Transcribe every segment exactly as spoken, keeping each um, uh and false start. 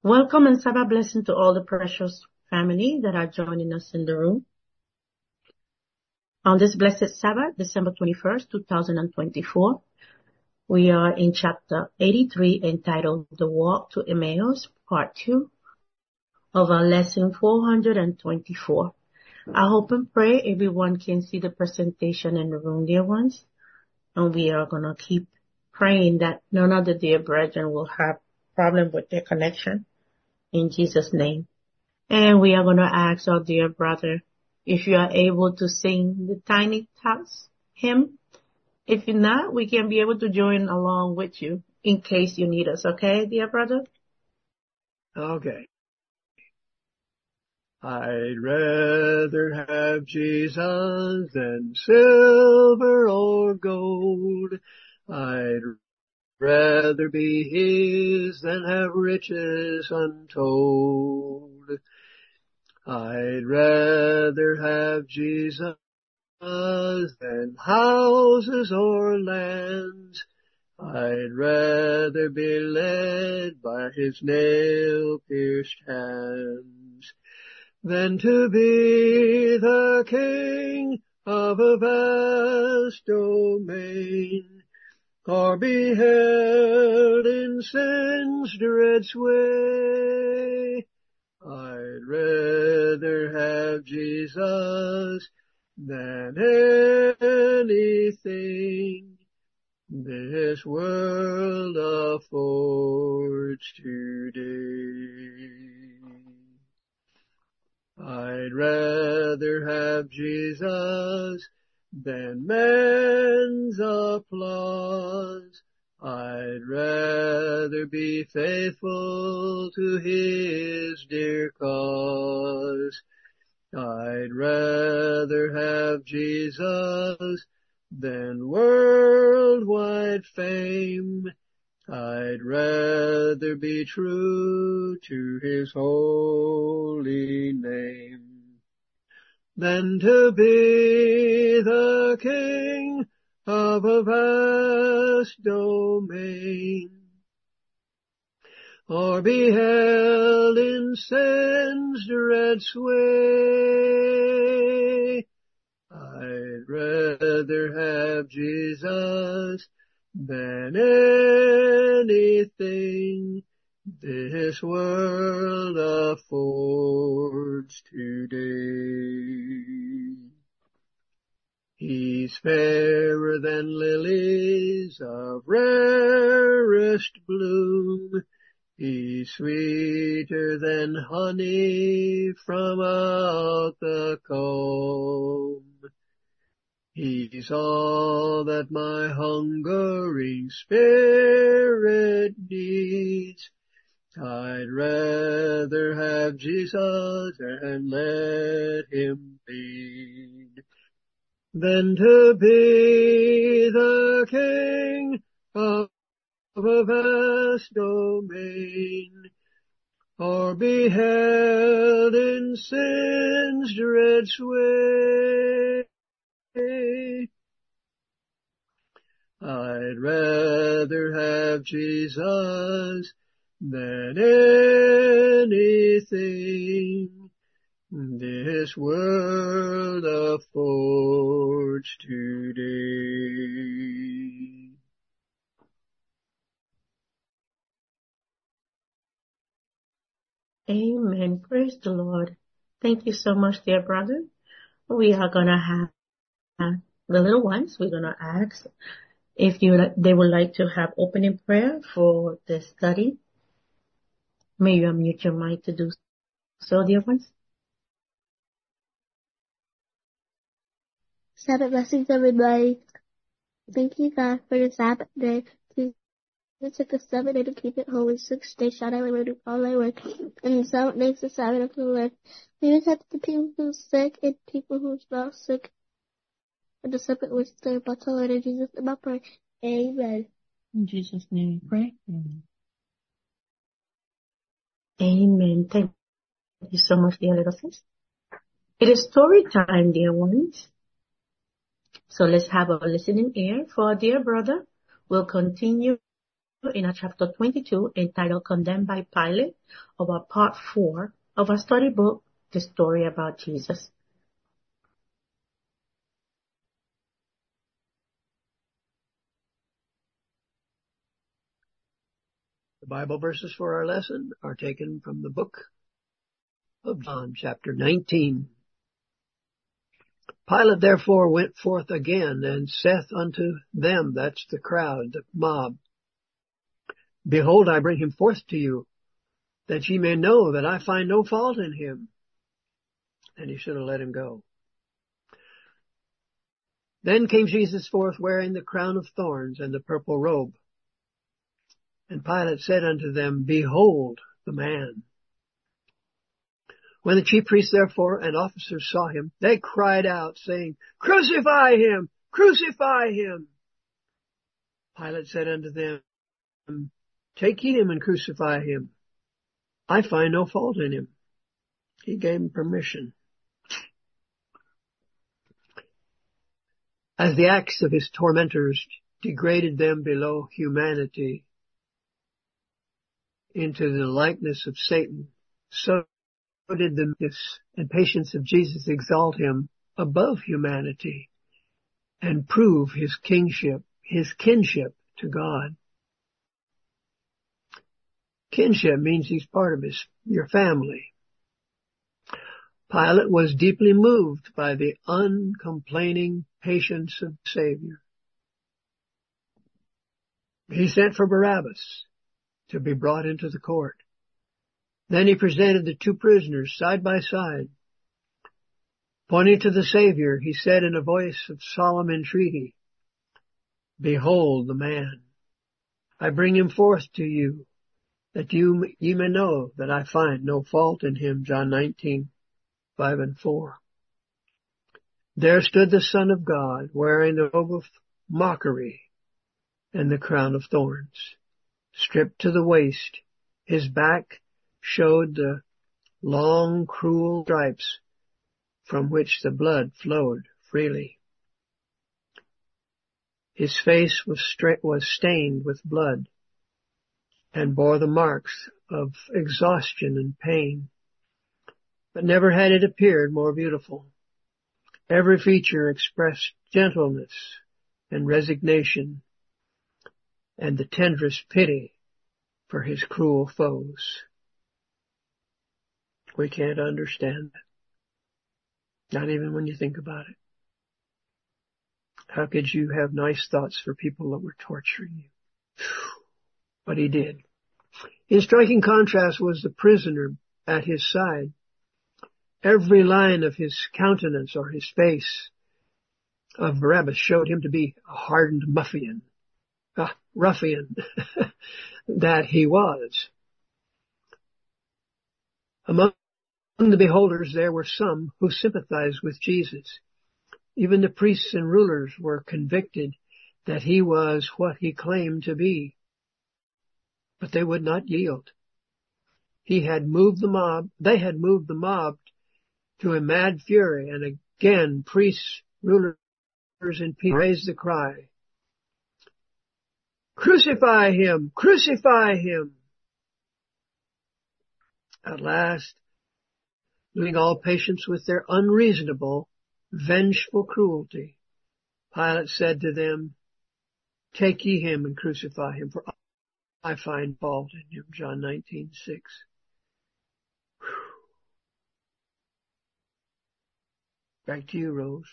Welcome and Sabbath blessing to all the precious family that are joining us in the room. On this blessed Sabbath, December twenty-first, two thousand twenty-four, we are in chapter eighty-three entitled The Walk to Emmaus, part two of our lesson four hundred twenty-four. I hope and pray everyone can see the presentation in the room, dear ones. And we are going to keep praying that none of the dear brethren will have problem with their connection in Jesus' name. And we are going to ask our dear brother if you are able to sing the Tiny Tots hymn. If you're not, we can be able to join along with you in case you need us. Okay, dear brother? Okay. I'd rather have Jesus than silver or gold. I'd rather be his than have riches untold. I'd rather have Jesus than houses or lands. I'd rather be led by his nail-pierced hands than to be the king of a vast domain, or be held in sin's dread sway. I'd rather have Jesus than anything this world affords today. I'd rather have Jesus than man's applause. I'd rather be faithful to his dear cause. I'd rather have Jesus than worldwide fame. I'd rather be true to his holy name than to be the king of a vast domain, or be held in sin's dread sway. I'd rather have Jesus than anything this world affords today. He's fairer than lilies of rarest bloom. He's sweeter than honey from out the comb. He's all that my hungering spirit needs. I'd rather have Jesus and let him lead than to be the king of a vast domain, or be held in sin's dread sway. I'd rather have Jesus than anything this world affords today. Amen. Praise the Lord. Thank you so much, dear brother. We are going to have uh, the little ones. We're going to ask if you they would like to have opening prayer for the study. May you unmute your mic to do so, dear ones. Sabbath blessings, everybody. Thank you, God, for the Sabbath day. It took us seven days to keep it holy. Six days shall I labor do all thy work. And the seventh day is the Sabbath of the Lord. We protect the people who's sick and people who's not sick. And the separate with their but Lord in Jesus' name I pray. Amen. In Jesus' name we pray. Amen. Amen. Thank you so much, dear little sis. It is story time, dear ones. So let's have a listening ear for our dear brother. We'll continue in our chapter twenty-two entitled Condemned by Pilate of our part four of our study book, The Story About Jesus. The Bible verses for our lesson are taken from the book of John, chapter nineteen. Pilate therefore went forth again and saith unto them, that's the crowd, the mob, Behold, I bring him forth to you, that ye may know that I find no fault in him. And he should have let him go. Then came Jesus forth wearing the crown of thorns and the purple robe. And Pilate said unto them, Behold the man. When the chief priests therefore and officers saw him, they cried out, saying, Crucify him! Crucify him! Pilate said unto them, Take ye him and crucify him. I find no fault in him. He gave him permission. As the acts of his tormentors degraded them below humanity into the likeness of Satan, so did the meekness and patience of Jesus exalt him above humanity and prove his kingship, his kinship to God. Kinship means he's part of his, your family. Pilate was deeply moved by the uncomplaining patience of the Savior. He sent for Barabbas to be brought into the court. Then he presented the two prisoners side by side. Pointing to the Savior, he said in a voice of solemn entreaty, Behold the man. I bring him forth to you, that you ye may know that I find no fault in him. John nineteen, five and four. There stood the Son of God, wearing the robe of mockery and the crown of thorns. Stripped to the waist, his back showed the long, cruel stripes from which the blood flowed freely. His face was, stra- was stained with blood and bore the marks of exhaustion and pain. But never had it appeared more beautiful. Every feature expressed gentleness and resignation and the tenderest pity for his cruel foes. We can't understand that. Not even when you think about it. How could you have nice thoughts for people that were torturing you? But he did. In striking contrast was the prisoner at his side. Every line of his countenance or his face of Barabbas showed him to be a hardened ruffian, a ruffian that he was. Among the beholders there were some who sympathized with Jesus. Even the priests and rulers were convicted that he was what he claimed to be. But they would not yield. He had moved the mob, they had moved the mob to a mad fury, and again priests, rulers, and people raised the cry, Crucify him! Crucify him! At last, losing all patience with their unreasonable, vengeful cruelty, Pilate said to them, Take ye him and crucify him, for I find fault in him. John nineteen, six. Back to you, Rose.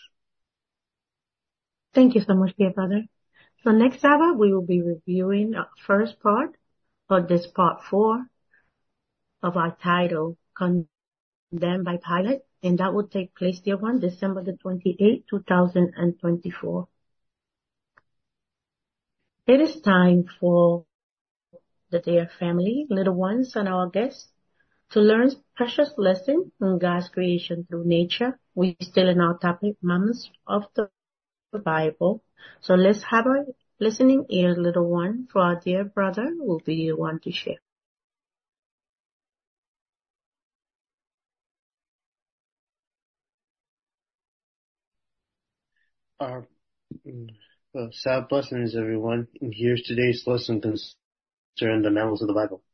Thank you so much, dear brother. So next Sabbath, we will be reviewing the first part of this part four of our title, Condemned by Pilate, and that will take place, dear one, December the twenty-eighth, two thousand twenty-four. It is time for the dear family, little ones, and our guests to learn precious lesson on God's creation through nature. We're still in our topic, Mamas of the Bible. So let's have a listening ear, little one, for our dear brother who will be the one to share. Our uh, Sabbath blessings, everyone. And here's today's lesson and the mammals of the Bible.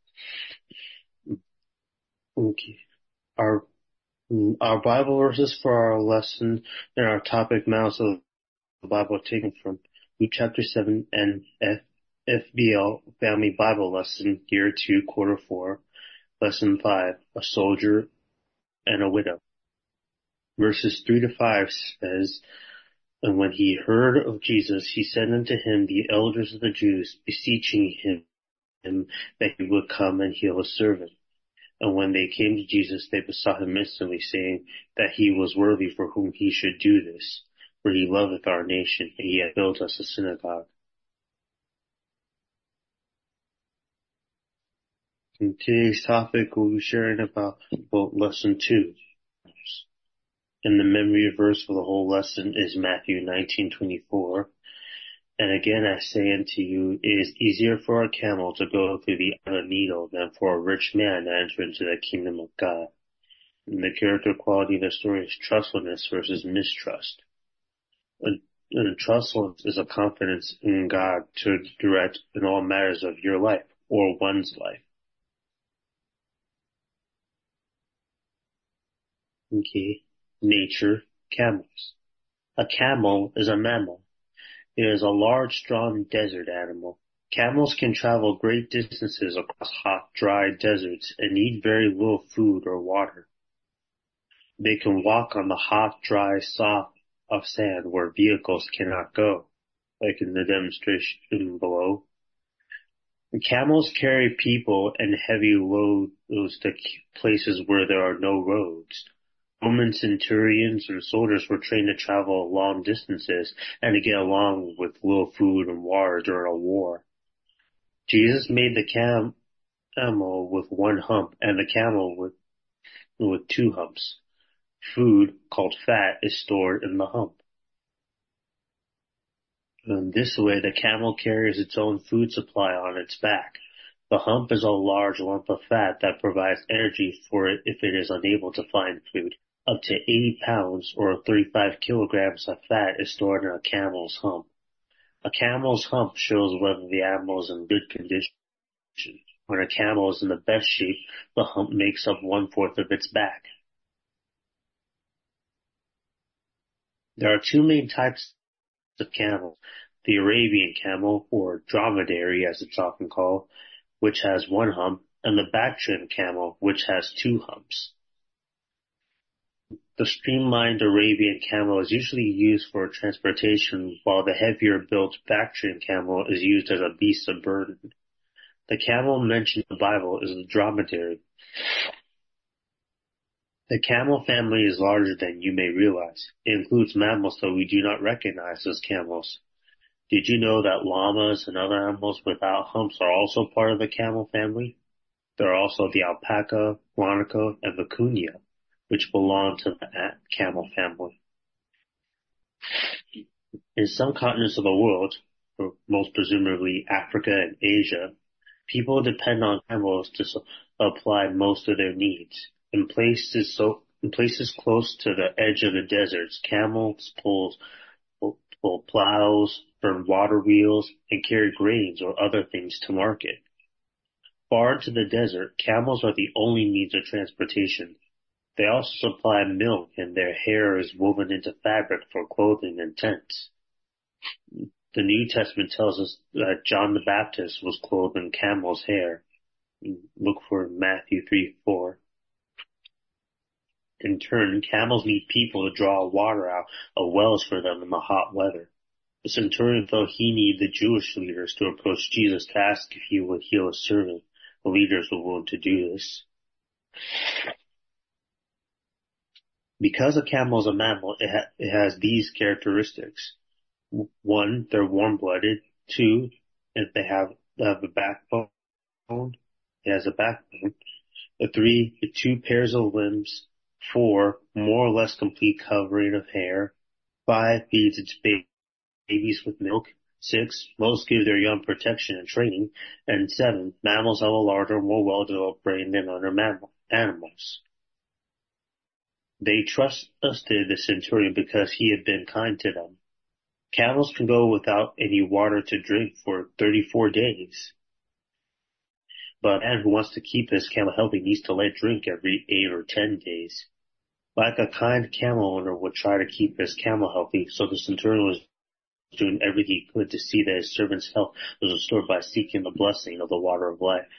Okay. Our our Bible verses for our lesson and our topic mammals of the Bible are taken from Luke chapter seven and F FBL Family Bible Lesson Year two, Quarter four, Lesson five, A Soldier and a Widow. Verses three to five says, And when he heard of Jesus, he sent unto him the elders of the Jews, beseeching him him that he would come and heal his servant. And when they came to Jesus, they besought him instantly, saying that he was worthy for whom he should do this, for he loveth our nation, and he hath built us a synagogue. In today's topic, we'll be sharing about, about lesson two. And the memory verse for the whole lesson is Matthew nineteen twenty-four. And again I say unto you, it is easier for a camel to go through the eye of a needle than for a rich man to enter into the kingdom of God. And the character quality of the story is trustfulness versus mistrust. And, and trustfulness is a confidence in God to direct in all matters of your life or one's life. Okay. Nature, camels. A camel is a mammal. It is a large, strong desert animal. Camels can travel great distances across hot, dry deserts and need very little food or water. They can walk on the hot, dry, soft of sand where vehicles cannot go, like in the demonstration below. The camels carry people and heavy loads to places where there are no roads. Roman centurions and soldiers were trained to travel long distances and to get along with little food and water during a war. Jesus made the cam- camel with one hump and the camel with, with two humps. Food, called fat, is stored in the hump. In this way, the camel carries its own food supply on its back. The hump is a large lump of fat that provides energy for it if it is unable to find food. Up to eighty pounds or thirty-five kilograms of fat is stored in a camel's hump. A camel's hump shows whether the animal is in good condition. When a camel is in the best shape, the hump makes up one-fourth of its back. There are two main types of camels. The Arabian camel, or dromedary as it's often called, which has one hump, and the Bactrian camel, which has two humps. The streamlined Arabian camel is usually used for transportation, while the heavier-built Bactrian camel is used as a beast of burden. The camel mentioned in the Bible is the dromedary. The camel family is larger than you may realize. It includes mammals that we do not recognize as camels. Did you know that llamas and other animals without humps are also part of the camel family? There are also the alpaca, guanaco, and vicuña, which belong to the camel family. In some continents of the world, or most presumably Africa and Asia, people depend on camels to supply most of their needs. In places so in places close to the edge of the deserts, camels pull, pull plows, burn water wheels, and carry grains or other things to market. Far into the desert, camels are the only means of transportation. They also supply milk, and their hair is woven into fabric for clothing and tents. The New Testament tells us that John the Baptist was clothed in camel's hair. Look for Matthew three four. In turn, camels need people to draw water out of wells for them in the hot weather. The centurion felt he needed the Jewish leaders to approach Jesus to ask if he would heal his servant. The leaders were willing to do this. Because a camel is a mammal, it, ha- it has these characteristics. One, they're warm-blooded. Two, if they have, they have a backbone, it has a backbone. Three, two pairs of limbs. Four, more or less complete covering of hair. Five, feeds its babies with milk. Six, most give their young protection and training. And seven, mammals have a larger, more well-developed brain than other mammal animals. They trusted the centurion because he had been kind to them. Camels can go without any water to drink for thirty-four days. But a man who wants to keep his camel healthy needs to let drink every eight or ten days. Like a kind camel owner would try to keep his camel healthy, so the centurion was doing everything he could to see that his servant's health was restored by seeking the blessing of the water of life.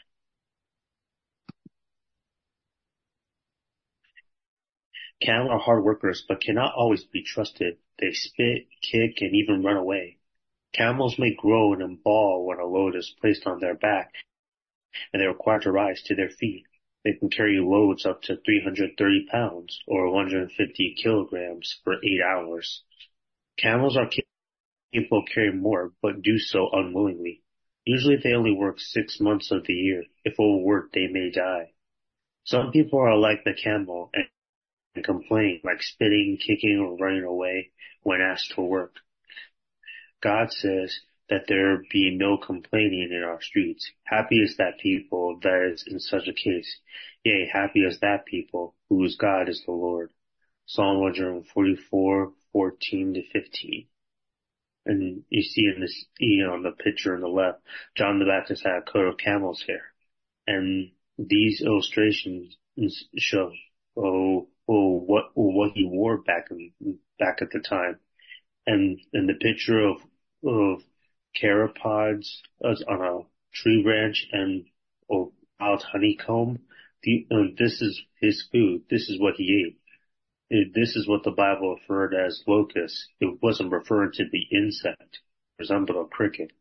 Camels are hard workers, but cannot always be trusted. They spit, kick, and even run away. Camels may groan and bawl when a load is placed on their back, and they are required to rise to their feet. They can carry loads up to three hundred thirty pounds, or one hundred fifty kilograms, for eight hours. Camels are capable of carrying more, but do so unwillingly. Usually they only work six months of the year. If overworked, they may die. Some people are like the camel and and complain, like spitting, kicking, or running away when asked to work. God says that there be no complaining in our streets. Happy is that people that is in such a case. Yea, happy is that people whose God is the Lord. Psalm one forty-four, fourteen to fifteen. And you see in this, you know, on the picture on the left, John the Baptist had a coat of camel's hair. And these illustrations show, oh, oh, what, what he wore back in, back at the time. And, and the picture of, of caropods on a tree branch and oh, wild honeycomb. The, uh, this is his food. This is what he ate. It, this is what the Bible referred as locusts. It wasn't referring to the insect. It resembled a cricket.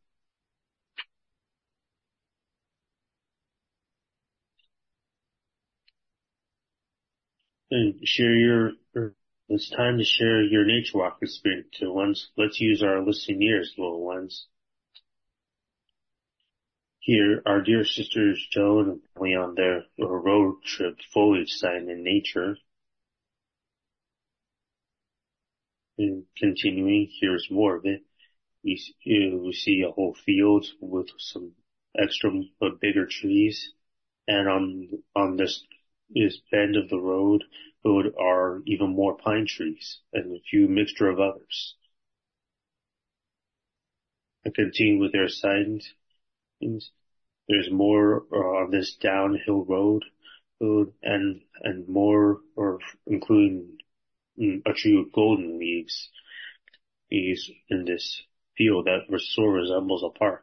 And share your, it's time to share your nature walk experience, little ones. Let's use our listening ears, little ones. Here, our dear sisters Joan and Emily on their road trip foliage sighting in nature. And continuing, here's more of it. We, we see a whole field with some extra but bigger trees. And on, on this, this bend of the road, road are even more pine trees and a few mixture of others. I continue with their sightings. There's more uh, on this downhill road, road and, and more, or including mm, a tree with golden leaves, leaves in this field that so resembles a park.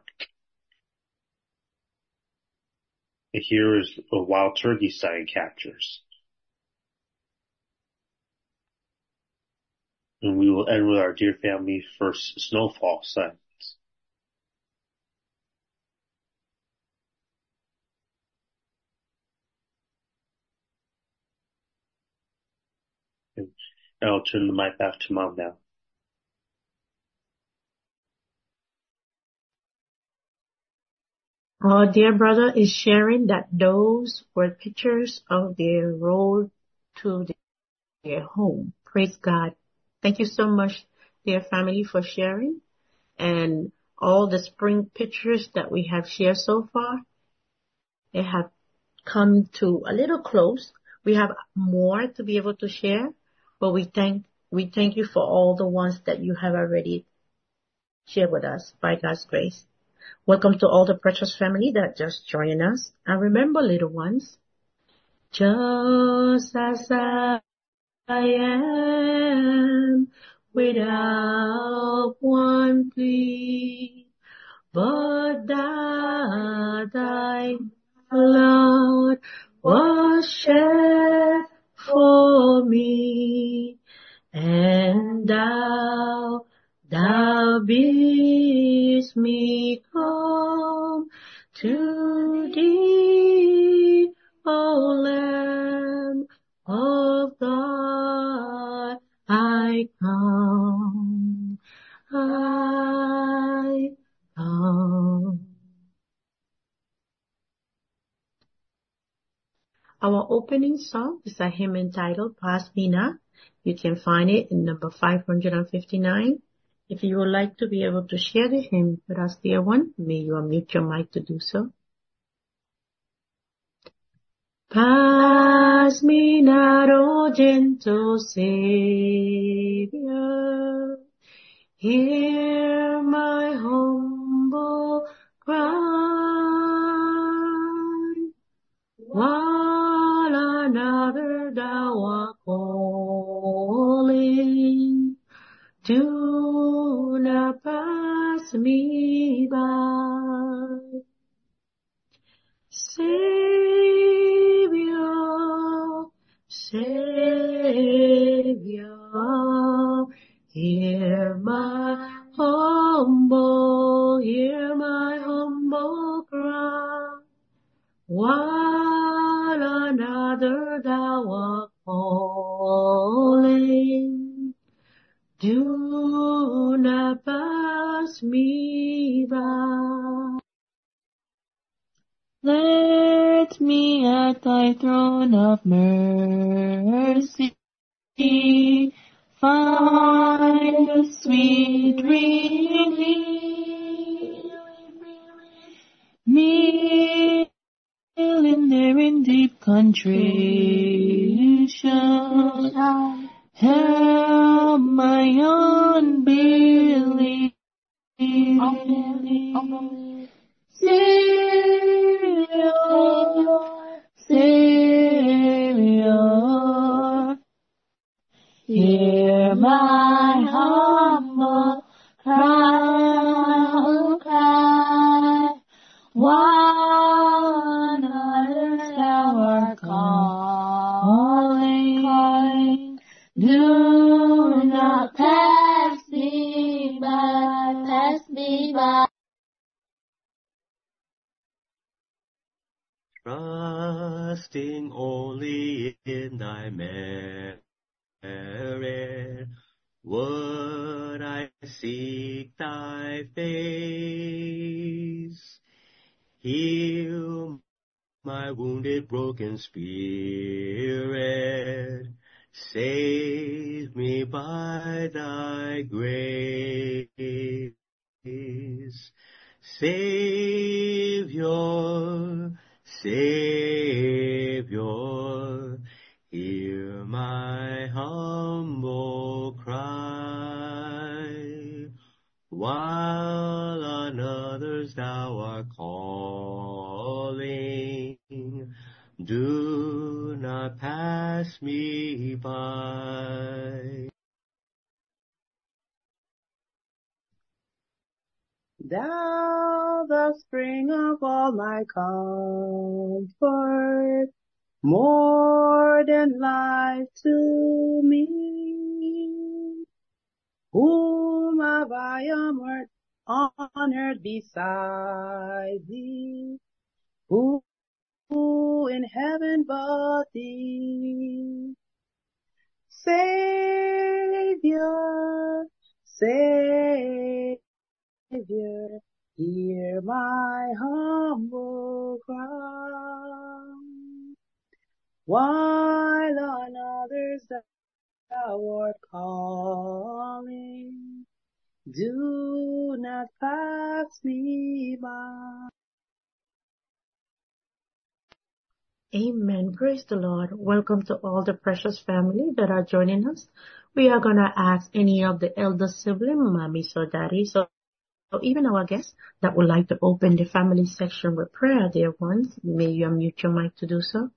And here is a wild turkey sign captures. And we will end with our dear family's first snowfall sign. And I'll turn the mic back to Mom now. Our dear brother is sharing that those were pictures of their road to their home. Praise God. Thank you so much, dear family, for sharing. And all the spring pictures that we have shared so far, they have come to a little close. We have more to be able to share, but we thank, we thank you for all the ones that you have already shared with us by God's grace. Welcome to all the precious family that just joined us. And remember, little ones, just as I am, without one plea, but that thy blood was shed for me, and thou, thou bidst me come to thee, O Lamb of God. I come, I come. Our opening song is a hymn entitled Pass Me Not. You can find it in number five hundred fifty-nine. If you would like to be able to share the hymn with us, dear one, may you unmute your mic to do so. Pass me not, O gentle Savior, hear my humble cry. while another thou art calling. Do not pass me by. Savior, Savior, hear my humble, hear my humble cry. While another thou art calling, do not pass me by. Let me at thy throne of mercy find a sweet relief. Kneel in there in deep contrition. Help my unbelief. Savior, Savior, hear my humble cry, cry. While others thou art calling, do not pass me by, pass me by. Trusting only in thy merit, would I seek thy face. Heal my wounded, broken spirit. Save me by thy grace. Savior, Savior, hear my humble cry. While on others thou art calling, do not pass me by. Thou, the spring of all my comfort, more than life to me, whom have I honored, honored beside thee, who, who in heaven but thee? Savior, Savior, Savior, hear my humble cry. While on others thou art calling, do not pass me by. Amen. Praise the Lord. Welcome to all the precious family that are joining us. We are going to ask any of the elder sibling, mommies or daddies, or or even our guests that would like to open the family section with prayer, dear ones. May you unmute your mic to do so.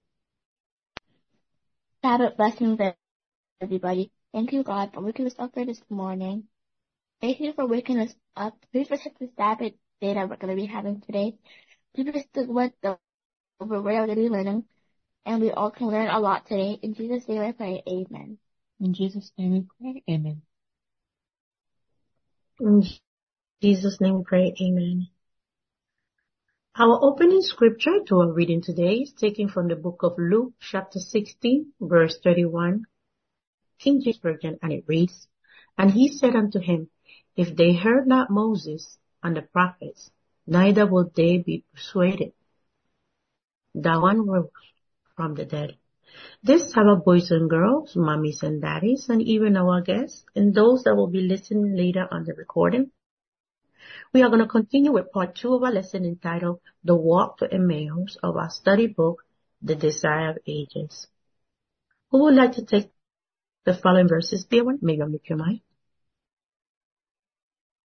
Sabbath blessings, everybody. Thank you, God, for waking us up here this morning. Thank you for waking us up. Please protect the Sabbath day that we're going to be having today. Please protect what the over where we're going to be learning, and we all can learn a lot today. In Jesus' name I pray, amen. In Jesus' name we pray, amen. In Jesus' name we pray, amen. Our opening scripture to our reading today is taken from the book of Luke, chapter sixteen, verse thirty-one, King James Version, and it reads, And he said unto him, If they heard not Moses and the prophets, neither will they be persuaded. That one rose from the dead. This our boys and girls, mommies and daddies, and even our guests, and those that will be listening later on the recording. We are going to continue with part two of our lesson entitled The Walk to Emmaus of our study book, The Desire of Ages. Who would like to take the following verses, dear one? Maybe I'll make your mind.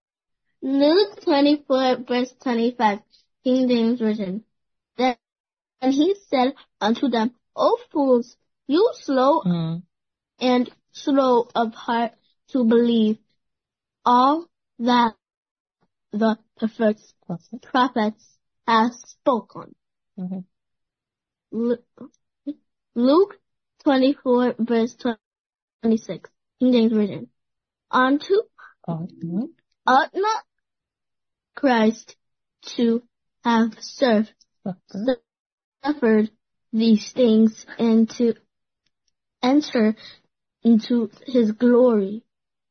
Luke twenty-four, verse twenty-five, King James Version. And he said unto them, O fools, you slow Mm. and slow of heart to believe all that the prophets, Prophet. prophets have spoken. Mhm. Lu- Luke twenty-four verse twenty-six, King James Version. Unto Ought not. ought not Christ to have served, Suffer. suffered these things and to enter into his glory.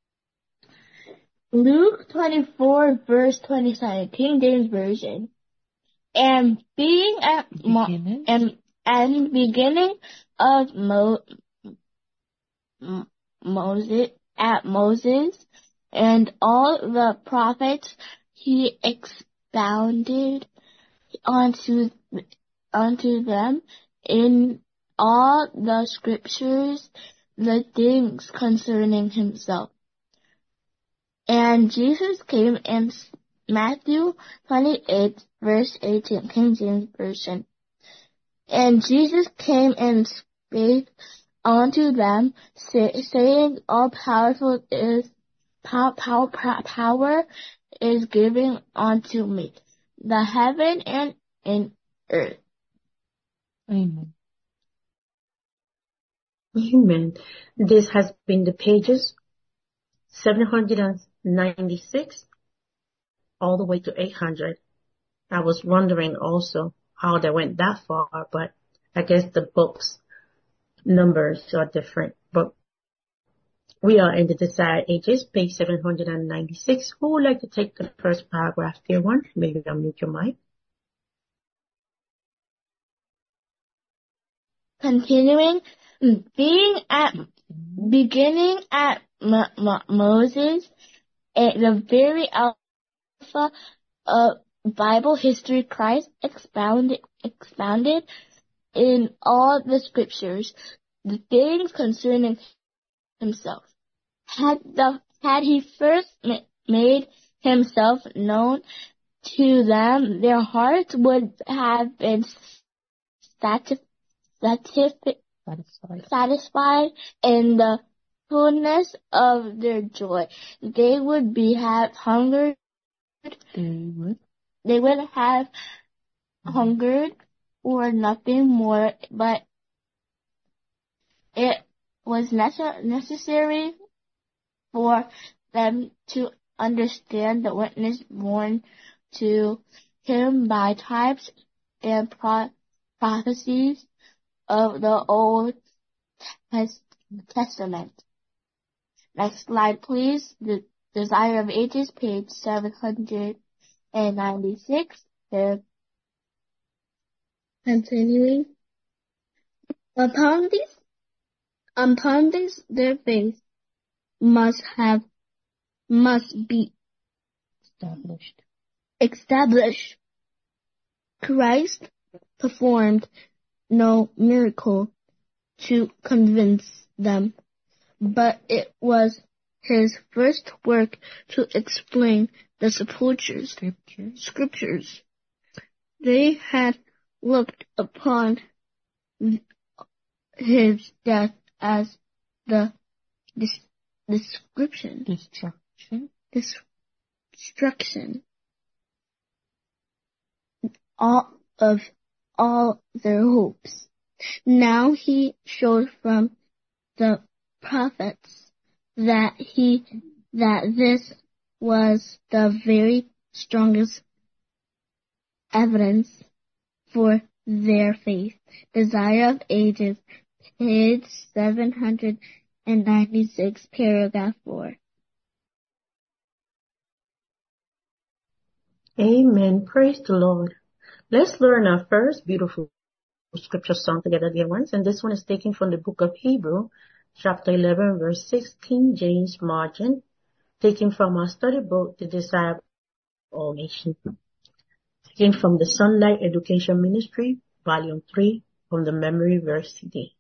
Luke twenty-four verse twenty-seven, King James Version. And being at Mo- Beginning. and and beginning of Mo- M- Moses at Moses and all the prophets, he expounded unto unto them in all the scriptures the things concerning himself. And Jesus came in Matthew twenty-eight verse eighteen, King James Version. And Jesus came and spake unto them, say, saying, All powerful is pow, pow, pow, power is given unto me, the heaven and in earth. Amen. Amen. This has been the pages seven hundred ninety-six all the way to eight hundred. I was wondering also how they went that far, but I guess the book's numbers are different. But we are in the Desired Ages, page seven hundred ninety-six. Who would like to take the first paragraph, dear one? Maybe unmute your mic. Continuing, being at, beginning at Mo- Mo- Moses, at the very alpha of Bible history, Christ expounded, expounded in all the scriptures the things concerning himself. Had the, had he first ma- made himself known to them, their hearts would have been satisfied satisfied, Satisfied. satisfied in the fullness of their joy. They would be have hungered. They would. They would have hungered for nothing more, but it was nece- necessary for them to understand the witness borne to him by types and pro- prophecies of the Old Tes- Testament. Next slide, please. The Desire of Ages, page seven hundred ninety-six. The continuing. Upon this, upon this, their faith must have, must be Established. established. Christ performed no miracle to convince them, but it was his first work to explain the scriptures. Scriptures. Scriptures. They had looked upon his death as the dis- description, Destruction. destruction, all of all their hopes. Now he showed from the prophets that he that this was the very strongest evidence for their faith. Desire of Ages, page seven hundred ninety-six, paragraph four. Amen. Praise the Lord. Let's learn our first beautiful scripture song together, dear ones. And this one is taken from the book of Hebrew, chapter eleven, verse six, King James margin, taken from our study book, The Desire of All Nations, taken from the Sunlight Education Ministry, volume three, from the Memory Verse C D.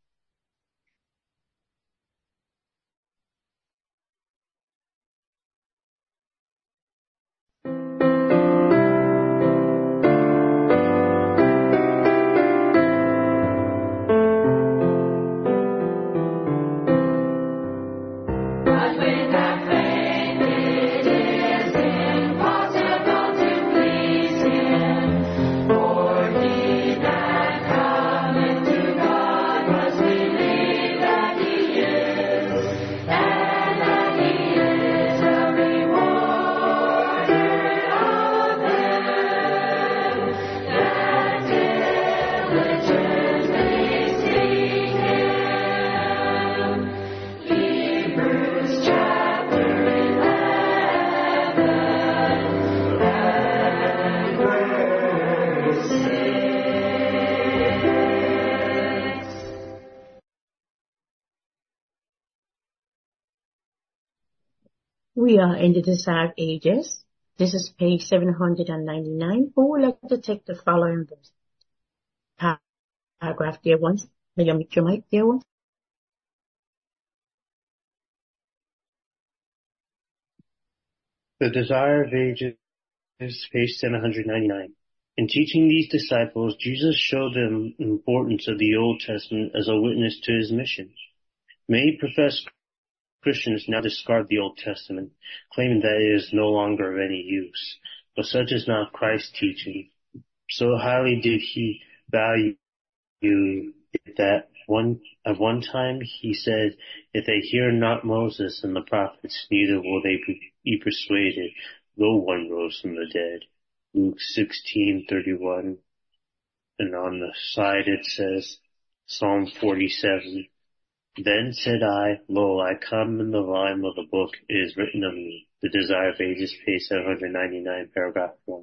We are in the Desired Ages. This is page seven hundred ninety-nine. Who would like to take the following verse? Paragraph, dear ones. May you mute your mic, dear ones? The Desire of Ages, page seven hundred ninety-nine. In teaching these disciples, Jesus showed them the importance of the Old Testament as a witness to his mission. Many professed Christians now discard the Old Testament, claiming that it is no longer of any use. But such is not Christ's teaching. So highly did he value it that one, at one time he said, if they hear not Moses and the prophets, neither will they be persuaded, though one rose from the dead. Luke sixteen thirty-one. And on the side it says, Psalm forty-seven. Then said I, lo, I come, in the volume of the book it is written of me. The Desire of Ages, page seven hundred ninety-nine, paragraph one.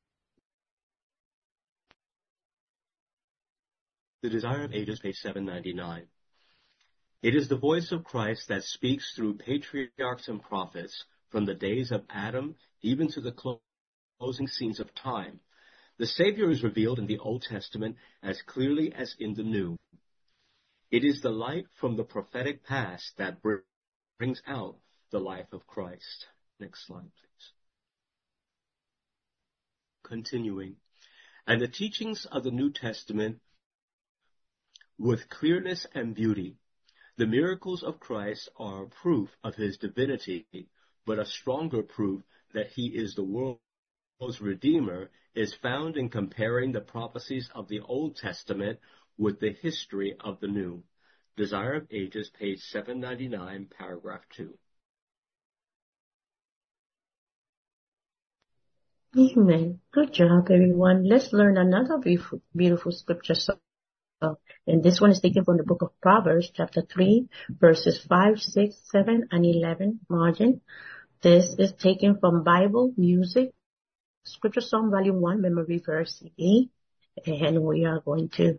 The Desire of Ages, page seven ninety-nine. It is the voice of Christ that speaks through patriarchs and prophets from the days of Adam even to the closing scenes of time. The Savior is revealed in the Old Testament as clearly as in the New. It is the light from the prophetic past that brings out the life of Christ. Next slide, please. Continuing. And the teachings of the New Testament with clearness and beauty. The miracles of Christ are proof of his divinity, but a stronger proof that he is the world's Redeemer is found in comparing the prophecies of the Old Testament with the history of the New. Desire of Ages, page seven ninety-nine, paragraph two. Amen. Good job, everyone. Let's learn another beautiful, beautiful scripture. So, and this one is taken from the book of Proverbs, chapter three, verses five, six, seven, and eleven, margin. This is taken from Bible, Music, Scripture Song, Volume one, Memory Verse C D. And we are going to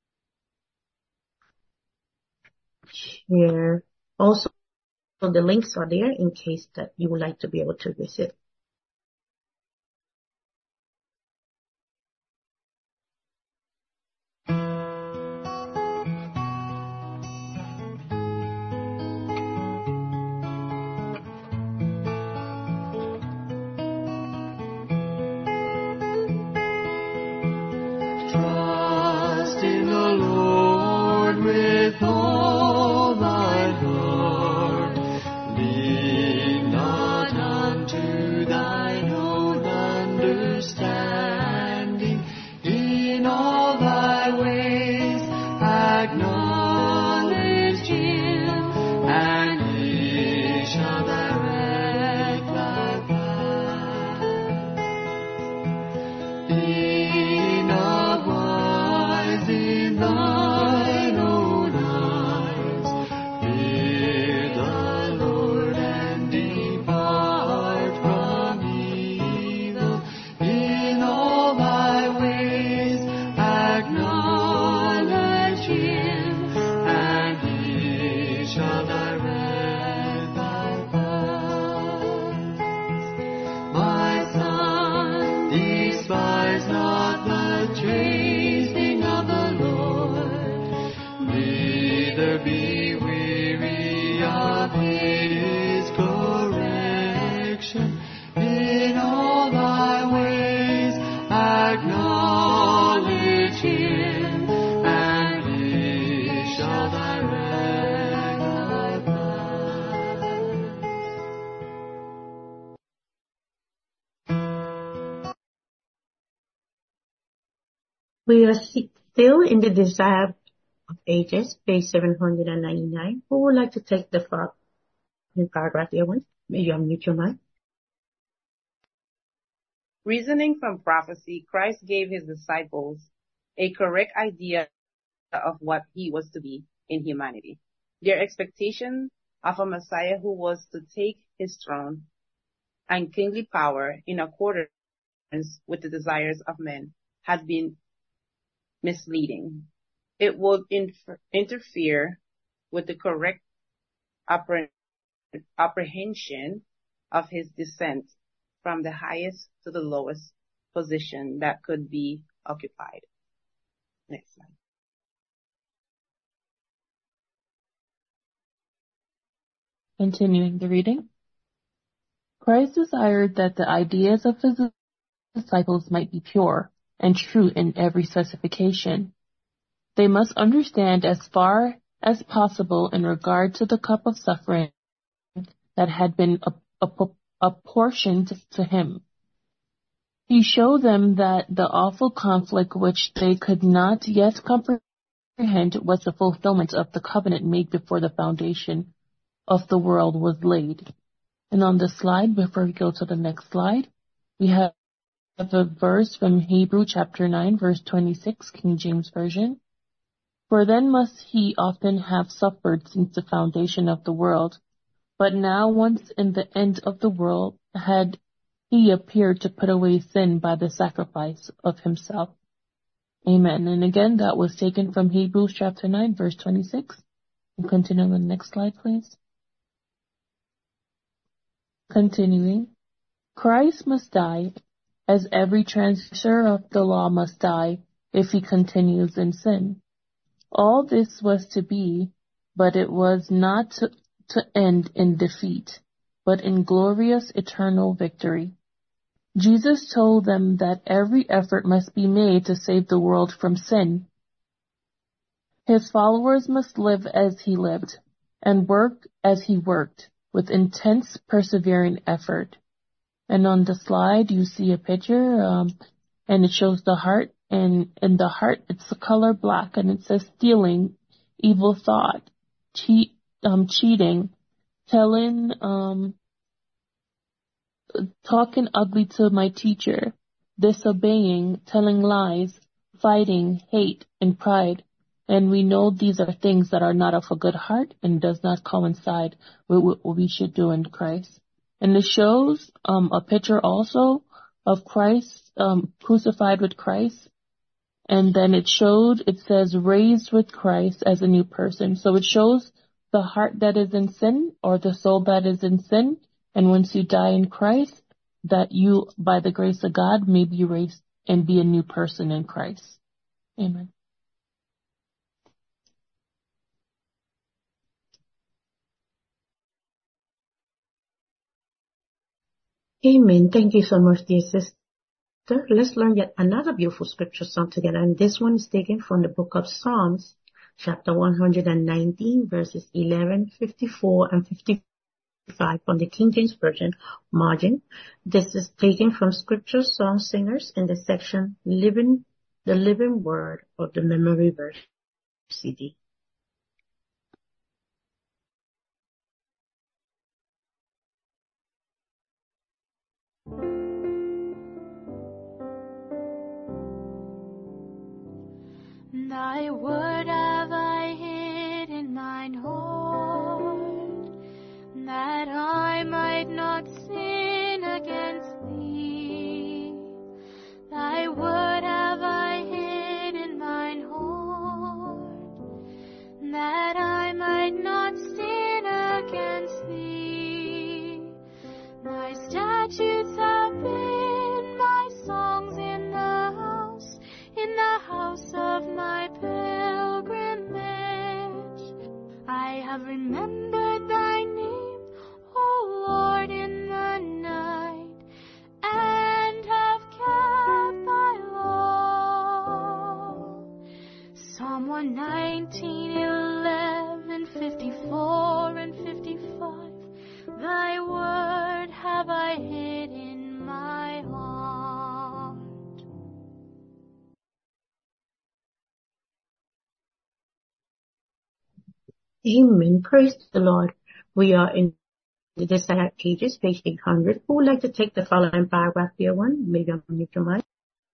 share. Also, the links are there in case that you would like to be able to visit. Trust in the Lord with all thy heart. Lean not unto thine own understanding. In all thy ways acknowledge him, and he shall direct thy path. Be not wise in thine own eyes. Fear the Lord and depart from evil. In all thy ways acknowledge him, and he shall direct thy paths. My son, despise not the chastening of the Lord, neither be weary of his correction. In all thy ways acknowledge him, and he shall direct thy paths. We are si- still in the Desire of Ages, page seven hundred ninety-nine. Who would like to take the far- in paragraph here one? May you unmute your mic? Reasoning from prophecy, Christ gave his disciples a correct idea of what he was to be in humanity. Their expectation of a Messiah who was to take his throne and kingly power in accordance with the desires of men had been misleading. It would infer- interfere with the correct appre- apprehension of his descent from the highest to the lowest position that could be occupied. Next slide. Continuing the reading. Christ desired that the ideas of his disciples might be pure and true in every specification. They must understand as far as possible in regard to the cup of suffering that had been apportioned to him. He showed them that the awful conflict which they could not yet comprehend was the fulfillment of the covenant made before the foundation of the world was laid. And on the slide, before we go to the next slide, we have a verse from Hebrew chapter nine, verse twenty-six, King James Version. For then must he often have suffered since the foundation of the world. But now once in the end of the world had he appeared to put away sin by the sacrifice of himself. Amen. And again, that was taken from Hebrews chapter nine, verse twenty-six. And continue on the next slide, please. Continuing. Christ must die, as every transgressor of the law must die if he continues in sin. All this was to be, but it was not to, to end in defeat, but in glorious eternal victory. Jesus told them that every effort must be made to save the world from sin. His followers must live as he lived, and work as he worked, with intense persevering effort. And on the slide, you see a picture, um, and it shows the heart, and in the heart, it's the color black, and it says stealing, evil thought, cheat, um, cheating, telling, um, talking ugly to my teacher, disobeying, telling lies, fighting, hate, and pride. And we know these are things that are not of a good heart and does not coincide with what we should do in Christ. And it shows um, a picture also of Christ, um, crucified with Christ. And then it showed, it says, raised with Christ as a new person. So it shows the heart that is in sin, or the soul that is in sin. And once you die in Christ, that you, by the grace of God, may be raised and be a new person in Christ. Amen. Amen. Thank you so much, dear sister. Let's learn yet another beautiful scripture song together. And this one is taken from the book of Psalms, chapter one hundred nineteen, verses eleven, fifty-four, and fifty-five from the King James Version margin. This is taken from Scripture Song Singers in the section Living, the Living Word of the Memory Verse C D. Thy word have I hid in mine heart, that I might not sin against thee. Thy word have I hid in mine heart, that I might not sin against thee. Thy statutes have been my songs in the house, in the house of my pilgrimage. I have remembered thy name, O Lord, in the night, and have kept thy law. Psalm one nineteen, eleven, fifty-four, and fifty-five. Thy word have I hid in my heart. Amen. Praise the Lord. We are in the Desired Ages, page eight hundred. Who would like to take the following paragraph here one? Maybe I'm mute your mic.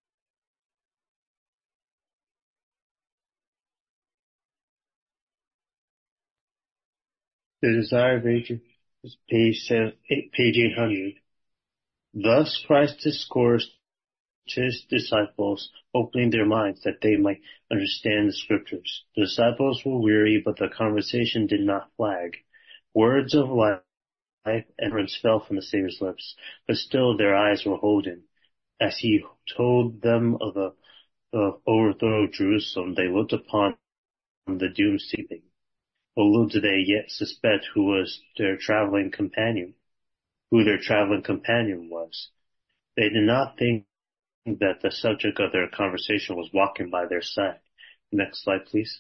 The Desire of Ages, page eight hundred. Thus Christ discoursed to his disciples, opening their minds that they might understand the scriptures. The disciples were weary, but the conversation did not flag. Words of life and words fell from the Savior's lips, but still their eyes were holden. As he told them of the, the overthrow of Jerusalem, they looked upon the doomed sleeping. But little did they yet suspect who was their traveling companion, who their traveling companion was. They did not think that the subject of their conversation was walking by their side. Next slide, please.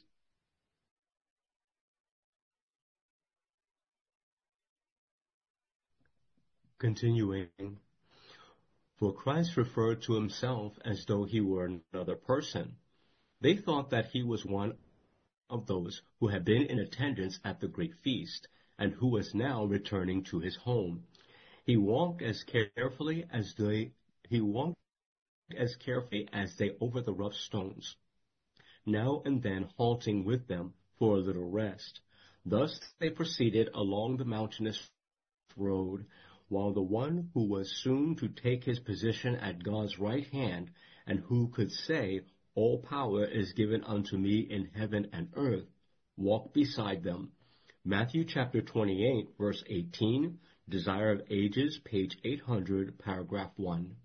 Continuing, for Christ referred to himself as though he were another person. They thought that he was one of those who had been in attendance at the great feast, and who was now returning to his home. He walked as carefully as they he walked as carefully as they over the rough stones, now and then halting with them for a little rest. Thus they proceeded along the mountainous road, while the one who was soon to take his position at God's right hand, and who could say, all power is given unto me in heaven and earth, walked beside them. Matthew chapter twenty-eight, verse eighteen, Desire of Ages, page eight hundred, paragraph one.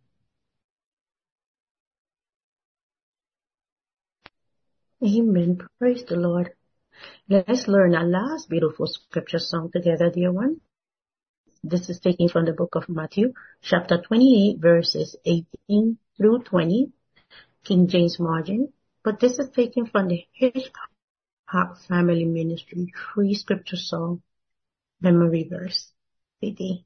Amen. Praise the Lord. Let's learn our last beautiful scripture song together, dear one. This is taken from the book of Matthew, chapter twenty-eight, verses eighteen through twenty, King James margin. But this is taken from the Hitchcock Family Ministry Free Scripture Song Memory Verse C D.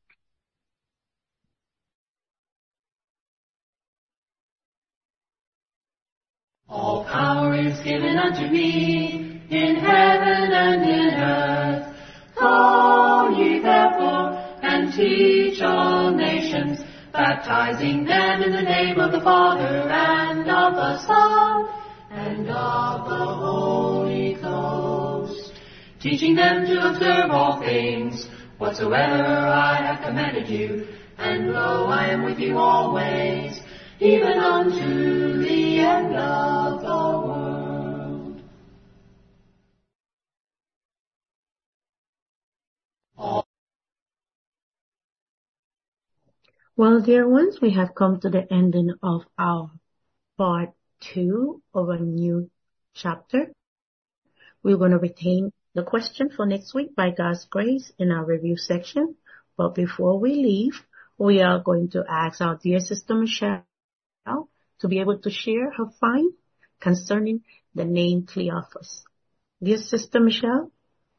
All power is given unto me in heaven and in earth. Go ye therefore and teach all nations, baptizing them in the name of the Father and of the Son and of the Holy Ghost, teaching them to observe all things whatsoever I have commanded you. And lo, I am with you always, even unto the end of the world. All Well, dear ones, we have come to the ending of our part two of a new chapter. We're going to retain the question for next week by God's grace in our review section. But before we leave, we are going to ask our dear sister Michelle to be able to share her find concerning the name Cleophas. Dear sister Michelle.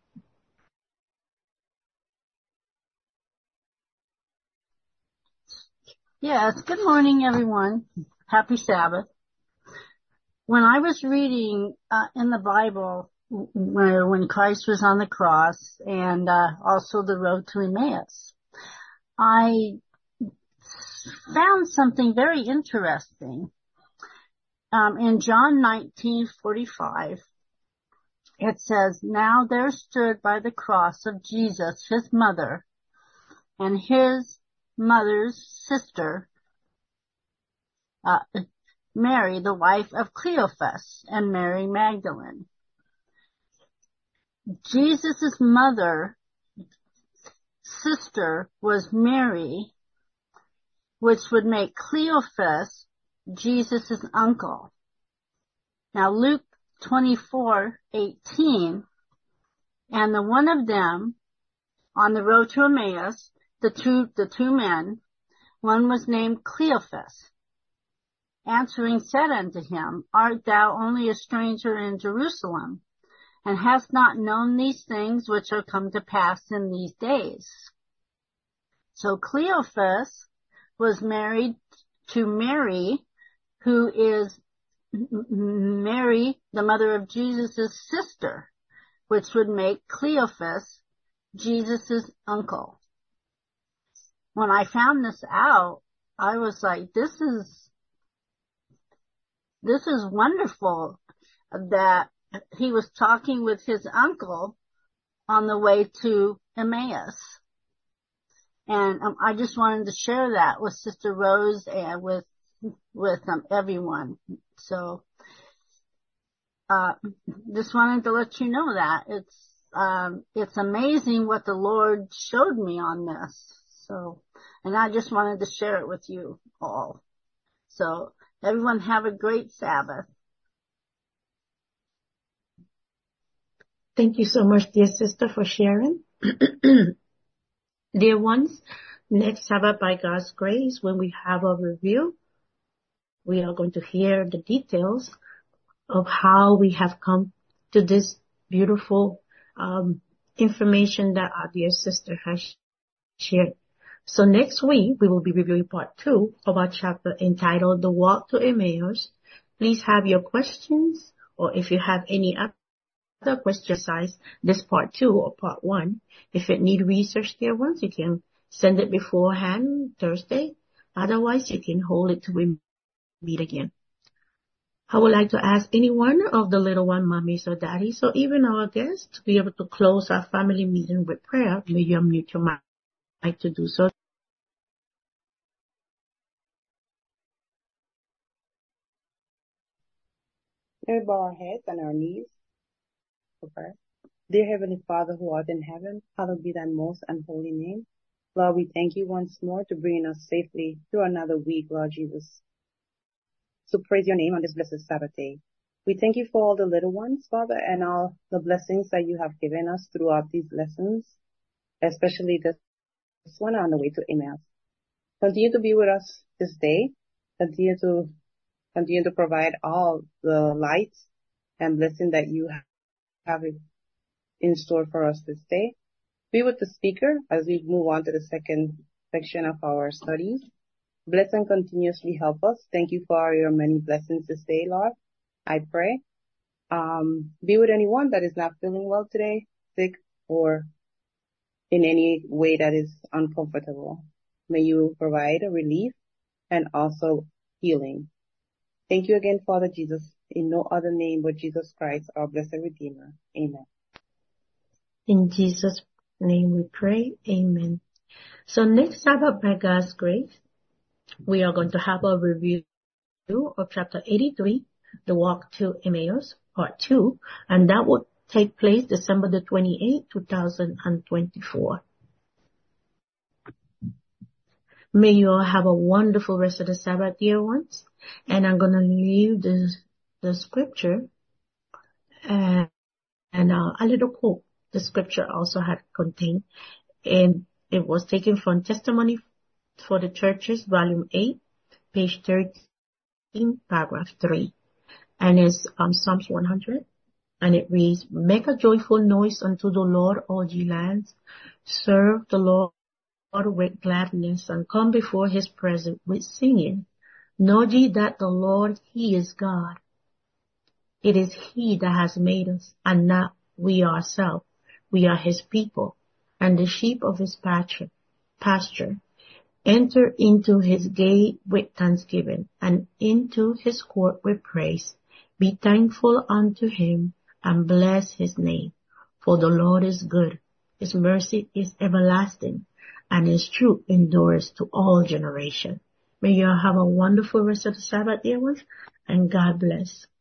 Yes, good morning, everyone. Happy Sabbath. When I was reading uh, in the Bible, where when Christ was on the cross and uh, also the road to Emmaus, I found something very interesting. Um, in John nineteen forty-five, it says, "Now there stood by the cross of Jesus his mother and his mother's sister, uh, Mary, the wife of Cleophas, and Mary Magdalene." Jesus' mother, sister was Mary, which would make Cleophas Jesus' uncle. Now Luke twenty-four eighteen, "And the one of them on the road to Emmaus, the two, the two men, one was named Cleophas, answering said unto him, Art thou only a stranger in Jerusalem, and hast not known these things which are come to pass in these days?" So Cleophas was married to Mary, who is Mary, the mother of Jesus' sister, which would make Cleophas Jesus' uncle. When I found this out, I was like, this is, this is wonderful that he was talking with his uncle on the way to Emmaus. And um, I just wanted to share that with Sister Rose and with, with um, everyone. So, uh, just wanted to let you know that it's, um, it's amazing what the Lord showed me on this. So, and I just wanted to share it with you all. So everyone have a great Sabbath. Thank you so much, dear sister, for sharing. Dear ones, next Sabbath, by God's grace, when we have a review, we are going to hear the details of how we have come to this beautiful um, information that our dear sister has shared. So next week, we will be reviewing part two of our chapter entitled The Walk to Emmaus. Please have your questions, or if you have any other questions besides this part two or part one, if it need research, dear ones, you can send it beforehand Thursday. Otherwise, you can hold it till we meet again. I would like to ask any one of the little one mommies or daddies, or even our guests, to be able to close our family meeting with prayer. May you unmute your mic to do so. May we bow our heads and our knees for prayer. Dear Heavenly Father who art in heaven, hallowed be thy most and holy name. Lord, we thank you once more to bring us safely through another week, Lord Jesus. So praise your name on this blessed Sabbath day. We thank you for all the little ones, Father, and all the blessings that you have given us throughout these lessons, especially this one on the way to Emmaus. Continue to be with us this day. Continue to continue to provide all the lights and blessing that you have in store for us this day. Be with the speaker as we move on to the second section of our studies. Bless and continuously help us. Thank you for your many blessings this day, Lord. I pray. Um, be with anyone that is not feeling well today, sick, or in any way that is uncomfortable. May you provide a relief and also healing. Thank you again, Father Jesus, in no other name but Jesus Christ, our blessed Redeemer. Amen. In Jesus' name we pray. Amen. So next Sabbath, by God's grace, we are going to have a review of chapter eighty-three, The Walk to Emmaus, part two, and that will take place December the twenty-eighth, two thousand twenty-four. May you all have a wonderful rest of the Sabbath, dear ones. And I'm going to leave the, the scripture and, and uh, a little quote the scripture also had contained. And it was taken from Testimony for the Churches, volume eight, page thirteen, paragraph three. And it's um, Psalms one hundred. And it reads, Make a joyful noise unto the Lord, all ye lands. Serve the Lord with gladness, and come before his presence with singing. Know ye that the Lord, he is God. It is he that has made us, and not we ourselves. We are his people, and the sheep of his pasture. pasture. Enter into his gate with thanksgiving, and into his court with praise. Be thankful unto him, and bless his name. For the Lord is good. His mercy is everlasting, and his truth endures to all generations. May you have a wonderful rest of the Sabbath, dear ones, and God bless.